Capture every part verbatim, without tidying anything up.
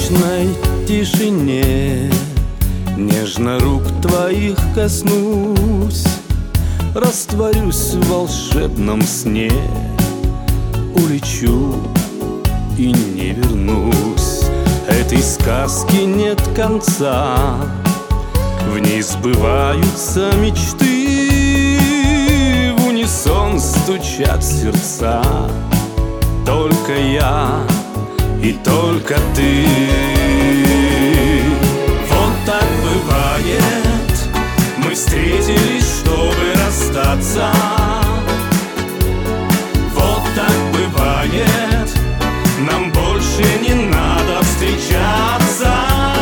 вечной тишине нежно рук твоих коснусь, растворюсь в волшебном сне, улечу и не вернусь. Этой сказки нет конца, в ней сбываются мечты, в унисон стучат сердца. Только я и только ты. Вот так бывает, мы встретились, чтобы расстаться. Вот так бывает, нам больше не надо встречаться.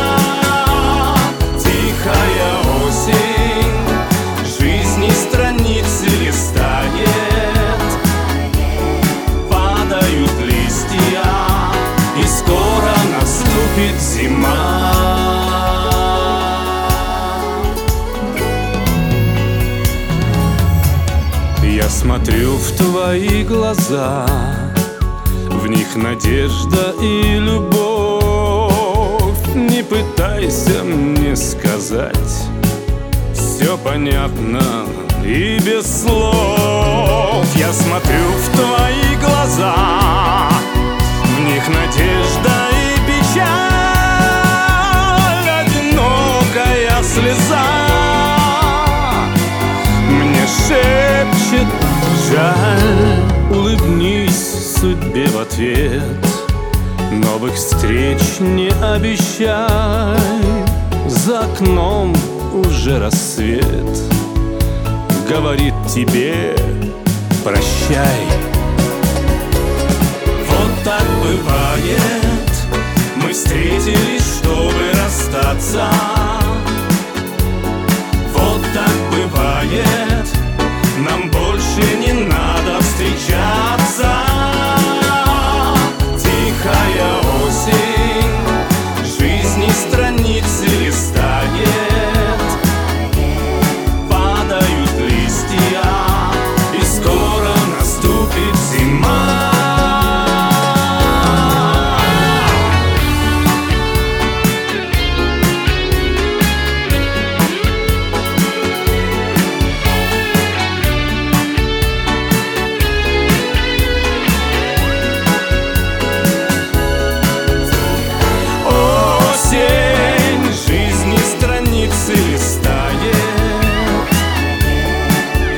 Тихая осень жизни страницы листает, падают листья, и скоро наступит зима. Я смотрю в твои глаза, в них надежда и любовь. Не пытайся мне сказать, все понятно и без слов. Я смотрю в твои глаза, в них надежда и печаль, одинокая слеза мне шепчет жаль. Улыбнись судьбе в ответ, новых встреч не обещай. За окном уже рассвет говорит тебе прощай. Вот так бывает, мы встретились, чтобы расстаться. Вот так бывает, нам больше не надо встречаться. Тихая осень жизни страницы листает, падают листья, и скоро наступит зима.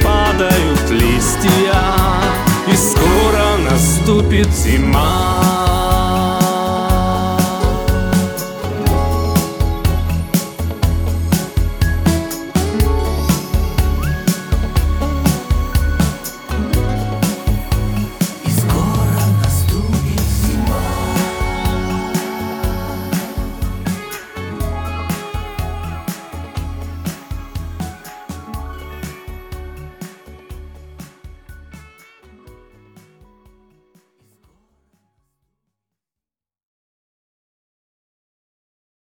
Падают листья, и скоро наступит зима.